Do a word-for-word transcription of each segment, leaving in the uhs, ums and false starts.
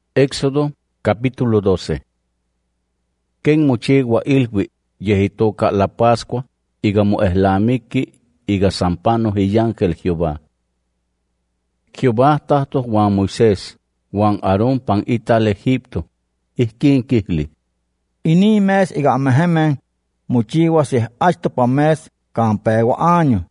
Éxodo capítulo doce. Ken mochigua ilwi yehitoka la Pascua, iga moehlamiki, iga sampano hiyángel Jehová. Jehová tahto Juan Moisés, Juan Aarón pan ital Egipto, ihkin kihli. Ini mes iga mehemen, mochigua sih achto pa mes, kampewa año.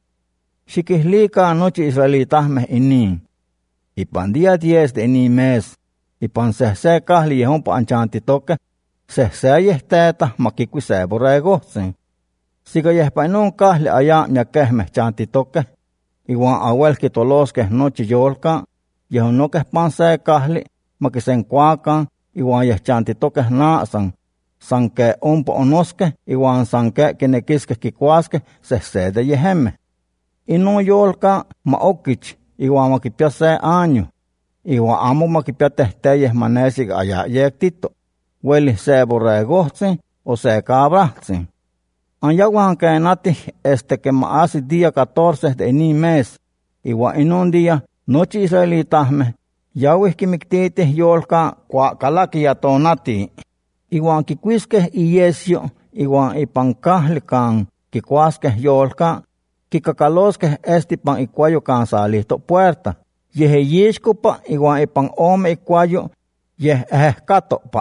Xikihlika nochi israelitahmeh ini. Ipan día diez de ini mes, ipan sehse kahli yehon pa anchantitoke, sehse yehteta makikwi se borregohtsin. Siga yehpainun kahli aya nyakehmeh chantitoke, iwan awel kitoloskeh nochi yolka, yehonokeh pan se kahli, makisenkuakan, iwan yehchantitokeh naasan, sanke umpa onoskeh, iwan sanke kinekiskeh kikuaskeh sehse de yehemeh. Inun yolka maokich, iwan makipia se año, iwan amo makipia tehteyeh manesig aya yektito, weli se borregohtsin o se cabrahtsin. Anyawan kenatih este que maasi día catorce de ini mes, iwan inun día nochi israelitahmeh yawih kimiktitih yolka kua kalaki yatonati, iwan kikuiskeh iyesyo, iwan ipan kahli kan kikuaskeh yolka, kikakaloskeh esti pan ikuayo kan salihto puerta, yehe yixkopa iwan ipan ome ikuayo yeh ehekatopa.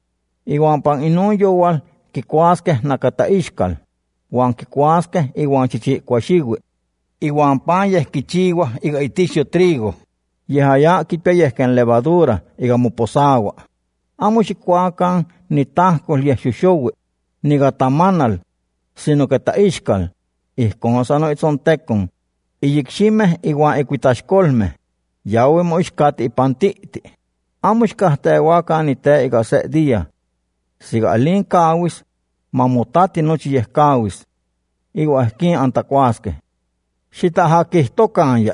Iwan pan inun yowal kikuaskeh nakata ixkal, wan kikuaskeh iwan chichikuaxiwi, iwan pan yeh kichiwa iga itixyo trigo, yeh aya kipia yeh ken levadura iga moposawa. Amo xikuakan ni tahkol yeh xoxowi, niga tamanal, sino que ta ixkal, ihkon sano itzontekon, iyikximeh iwan ikuitaxkolmeh, yawi moixkati ipan ti'ti. Amo xkahtewakan ni te iga se día. Siga alin kawis, mamotati nochi yeh kawis, iwa ihkin antakuaskeh. Xitahakihtokan ya,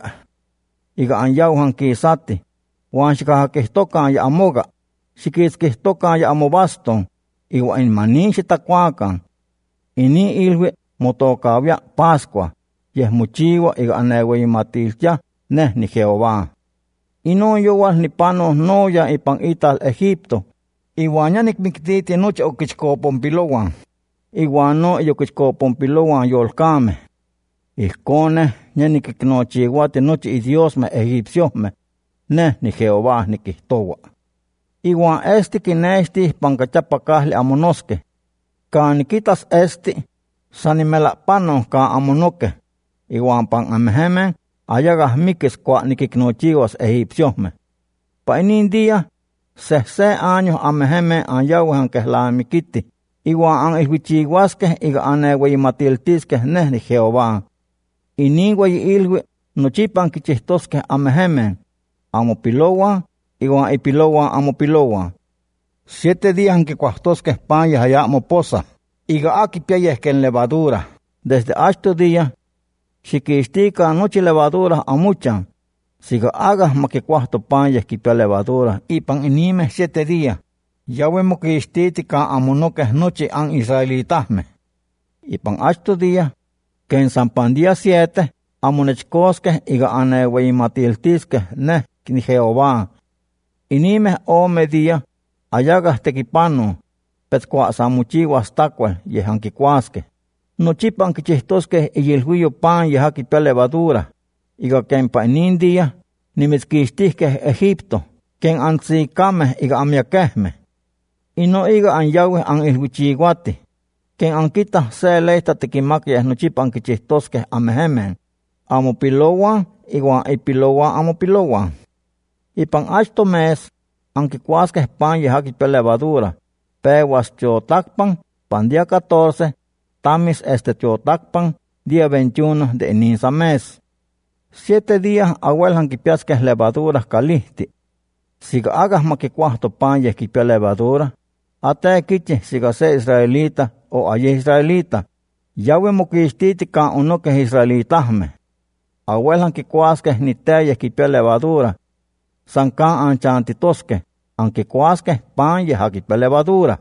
iga anyauhan kisati, wan xikahakihtokan ya amoga, xikitzkihtokan ya amobaston, iwa inmanin xitakuakan. Ini ilwi motokawia Pascua, yeh mochiwa iga aneweyimatiltia neh ni Jehová. Inun yowal nipanoh noya ipan ital Egipto, iwan ya nikmiktiti nochi okichkopompilowan, iwan no yokichkopompilowan yolkameh. Ihkoneh ya nikiknochiwati nochi idiosmeh egipciosmeh, neh ni Jehová nikihtowa. Iwan esti kinextih pankachapa kahli amonoskeh. Kan nikitas esti, san nimelahpanon kan amonokeh, iwan pan amehemen ayagah mikis kua nikiknochiwas egipciosmeh. Pa inin día, sehse año amehemen anyawahan kehlamikiti, iwan an ilwichiwaskeh iga aneweyimatiltiskeh neh ni Jehová. Inin weyi ilwi nochipan kichihtoskeh amehemen, amopilowan, iwan ipilowan amopilowan. Siete días kikuahtoskeh pan yeh aya moposa, iga akipia yeh ken levadura. Desde achto día, xikixtikan nochi levadura amuchan, siga agah makikuahto pan yeh kipia levadura ipan inimeh siete día, yawi mokixtiti kan amonokeh nochi an israelitahmeh. Ipan achto día, ken san pan día siete, amonechkoskeh iga aneweyimatiltiskeh neh ni Jehová. Inimeh ome día, ayagah tekipano, petzkua san mochiwas takual yeh ankikuaskeh. Nochipa ankichihtoskeh iyilhuiyo pan yeh akipia levadura, iga ken pa inin día, nimitzkixtihkeh Egipto, ken antzikameh iga amiakehmeh. Ino iga anyawih anilhuichiwatih, ken ankitah se leyta tikimaki yeh nochipa ankichihtoskeh amehemen, amopilowan, iwan ipilowan amopilowan. Ipan achto mes, ankikuaskeh pan yeh akipia levadura, pewas tiotakpan, pan día catorce, tamis este tiotakpan, día veintiuno de ininsa mes. Siete días awel ankipiaskeh levadura kalihti. Siga agah makikuahto pan yeh kipia levadura, ate kichih siga se israelita o aye israelita, yawi mokixtiti kan onokeh israelitahmeh. Awel ankikuaskeh ni te yeh kipia levadura, san kan anchantitoskeh, ankikuaskeh pan yeh akipia levadura.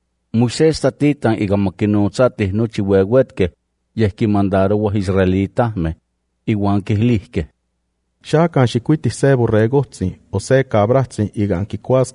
Moisés tatitan iga makinotzatih nochi wewetkeh yeh kimandarowah israelitahmeh, iwan kihlihkeh. Xakan xikuitih se borregohtsin o se cabrahtsin iga ankikuaskeh,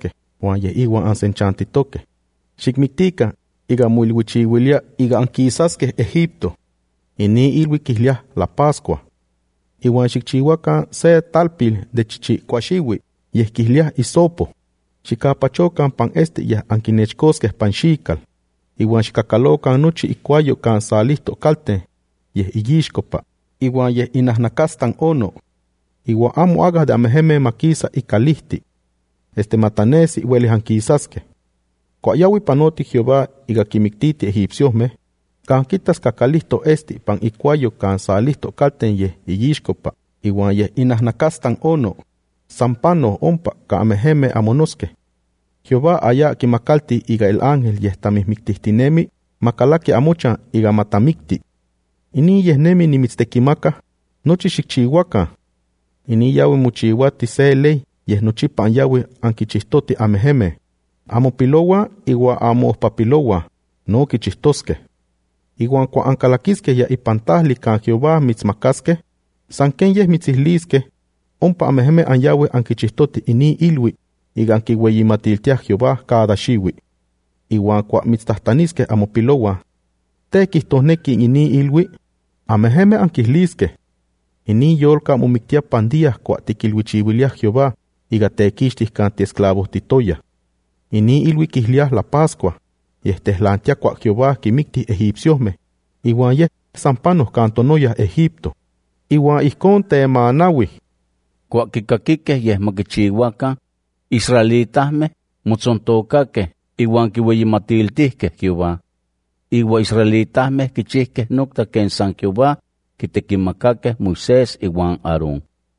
huan yeh iwan ansenchantitoque. Xikmiktika, iga muilwichiwilia iga anquisaskeh Egipto. Ini ilwi kihliah la Pascua. Iwan xikchihuakan se talpil de chichicuaxiwi, yeh kihliah isopo. Xikapachokan pan este yeh ankinechkoskeh pan xikal. Iwan xikakalokan nochi ikuayo kan salihto kalten, yeh iyixkopa. Iwan yeh inahnakastan ono. Iwan amo agah de ameheme makisa ikalihti. Este matanesi uelih anquisaskeh. Kuayawi panoti Jehová iga kimiktiti egipciosmeh, kan kitas kakalihto esti pan ikuayo kan salihto kalten yeh iyixkopa, iwan yeh inahnakastan ono, sampano ompa ka ameheme amonoskeh. Jehová aya kimakalti iga el ángel yeh tamihmiktihtinemi, makalaki amochan iga matamikti. Ini yeh nemi nimitztekimaka, nochi xikchihuakan. Ini yawi mochihuati se ley, yeh nochipa anyawi ankichihtoti ameheme. Amo pilowa iwa amo ohpapilowa, no kichihtoskeh. Iwan kua ankalakiskeh ya ipantahli kan Jehová mitzmakaskeh, san ken yeh mitzihliskeh, ompa ameheme anyawi ankichihtoti ini ilwi, iga ankiweyimatiltiah Jehová cada xiwi. Iwan kua mitztahtaniskeh amo pilowa, te kihtohneki ini ilwi, ameheme ankihliskeh. Ini yolka momiktia pandiah kua tikilwichiwiliah Jehová, iga tekixtih kan tiesclavohtitoya. Ini ilwi kihliah la Pascua, yeh tehlantia kua Jehová kimiktih egipciosmeh, iwan yeh sampanoh kantonoyah Egipto. Iwan ihkon temanawi. Kua kikakikeh yeh makichihuakan, israelitahmeh motzontokakeh, iwan kiweyimatiltihkeh Jehová. Iwan israelitahmeh kichihkeh nokta ken san Jehová kitekimakakeh Moisés iwan Aarón.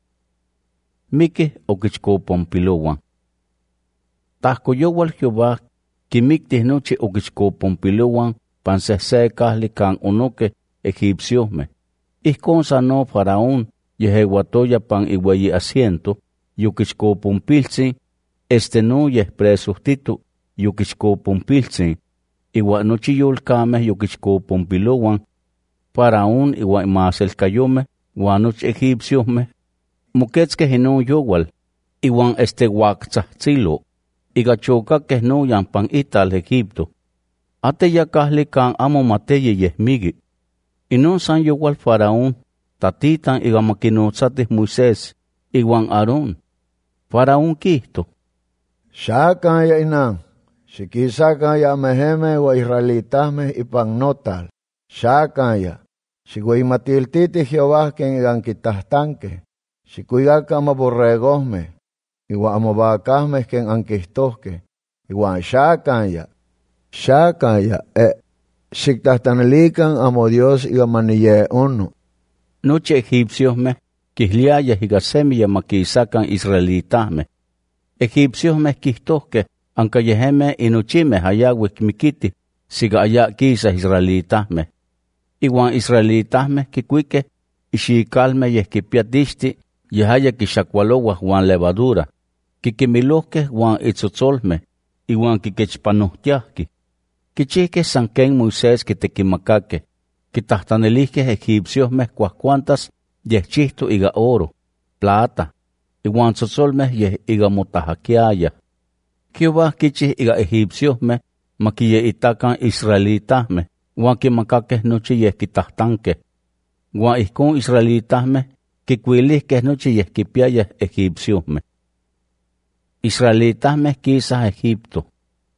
Mikih okichkopompilowan. Tahkoyowal Jehová kimiktih nochi okichkopompilowan pan sehsekahli kan onokeh egipciosmeh. Ihkon sano Faraón yehewatoya pan iweyi asiento, yokichkopompiltzin, este no yeh presohtitu yokichkopompiltzin, iwan nochi yolkameh yokichkopompilowan, Faraón iwan imaselkayomeh wan nochi egipciosmeh moketzkeh inon yowal, iwan este uaktzahtsilo, iga chokakeh noyan pan ital Egipto. Ateyakahli kan amo mateyi yeh migi. Inon san yowal Faraón tatitan iga makinotzatih Moisés iwan Aarón. Faraón kihto: Xakan ya inan, xikisakan ya ameheme wa israelitahmeh ipan notal. Xakan ya, xigüeymatiltiti Jehová ken igan kitahtankeh, xikuigakan maborregosmeh, iwan amobacahmeh ken ankihtohkeh, iwan xakan ya, xakan ya, e, xiktahtanilikan amo Dios iga maniye ono. Nochi egipciosmeh kihliayah iga semi ya makisakan israelitahmeh. Egipciosmeh kihtohkeh anka yehemeh inochimeh ayawi kimikitih siga aya kisa israelitahmeh. Iwan israelitahmeh kikuikeh ixikalmeh yeh kipiatixti yehaya kixakualowah wan levadura, kikimilohkeh wan itzotzolmeh, iwan kikechpanohtiahki. Kichihkeh san ken Moisés kitekimakakeh, kitahtanilihkeh egipciosmeh kuahkuantas yeh chihto iga oro, plata, iwan tzotzolmeh yeh iga motahakiayah. Jehová kichih iga egipciosmeh makiyeitakan israelitahmeh, wan kimakakeh nochi yeh kitahtankeh. Wan ihkon israelitahmeh kikuilihkeh nochi yeh kipiayah egipciosmeh. Israelitahmeh kisah Egipto.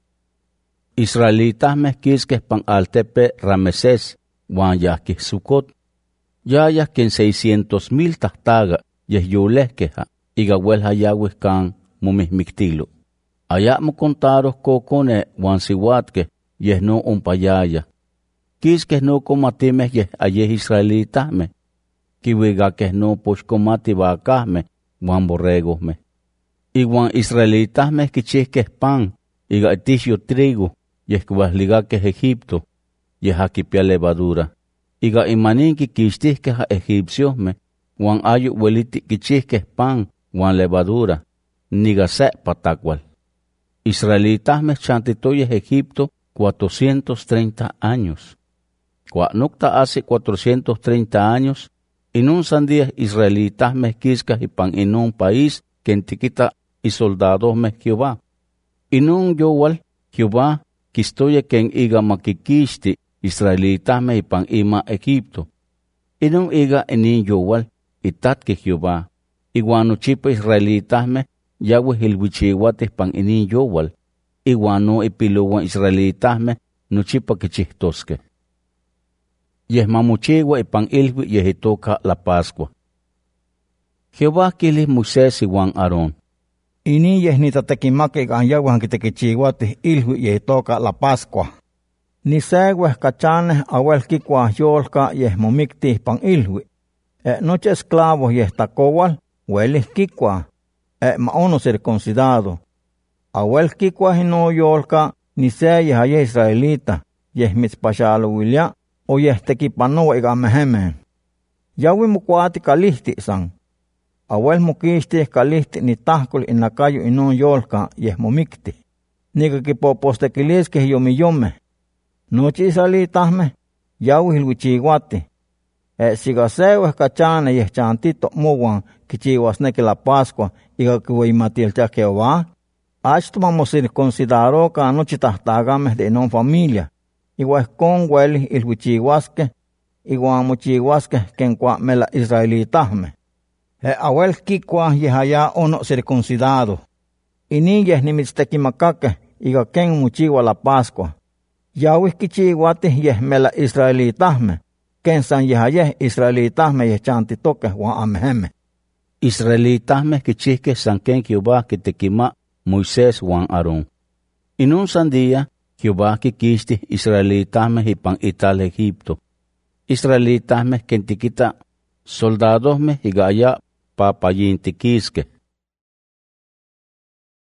Israelitahmeh kiskeh pan altepe Ramesés wan yahkih Sucot. Yayah ken seiscientos mil tahtaga yeh yolehkeha iga uelha yawih kan momihmiktilo. Ayamo contaroh kokone wan siuatkeh yeh no ompayayah. Kiskeh no komatimeh yeh ayeh israelitahmeh. Kiwigakeh no poxkomati vacahmeh wan borregosmeh. Iwan israelitahmeh kichihkeh pan iga itixyo trigo yeh kiwahligakeh Egipto, yeh akipia levadura. Iga imanin kikixtihkeh egipciosmeh, wan ayo ueliti kichihkeh pan wan levadura, niga se patacual. Israelitahmeh chantitoyeh Egipto cuatrocientos treinta años. Cua nocta hace cuatrocientos treinta años, inon sandías israelitahmeh kiskah ipan inon país ken tikita isoldadosmeh Jehová. Inun yowal, Jehová, kistoya ken iga makikishti Israelitahme ipan ima Egipto. Inun iga enin yowal, itat que Jehová, iguano chipa Israelitahme, Yahweh ilwichihuatih pan inin yowal, iguano ipiluwan Israelitahme, no chipa kichihtoske. Yeh mamuchiwa ipan ilwi yeh itoka la Pascua. Jehová kili Moisés iwan Aarón. Ini yeh nitatekimaki ikan Yahweh kitekichihuatih ilwi yeh itoka la Pascua. Ni seweh kachaneh awel kikuah yolka yeh momiktih pan ilwi. E noche esclavos yeh takowal, welih kikuah. E maono circuncidado. Awel kikuah ino yolka ni se yeh aye israelita, yeh mitzpaxaluilia, o yeh tekipanoa ikan mehemen. Yawi mukuati kalihti san. Awel mukishtih kalihti ni tahkol inakayo ino yolka yeh momikti. Nika kipopostekiliskeh yomiyomeh. Nochi israelitahmeh, yawi hilwichihuati. E siga seweh kachane yeh chantito mowan kichihuasneki la Pascua iga kiweimatiltia Jehová. Achto mamocircuncidaroka nochi tahtagameh de inon familia. Iwa ihkon welih ilwichihuaskeh, iwan mochihuaskeh ken kuamela israelitahmeh. E awel kikuah yeh aya ono circuncidado. Inin yeh nimitztekimakakeh iga ken mochiwa la Pascua. Yawih kichihuatih yeh mela israelitahmeh, ken san yeh ayeh israelitahmeh yeh chantitokeh wan amehemeh. Israelitahmeh kichihkeh san ken Jehová kitekima Moisés wan Aarón. Inun san día, Jehová kikistih israelitahmeh ipan ital Egipto. Israelitahmeh ken tikita soldadosmeh iga aya papayintikiskeh.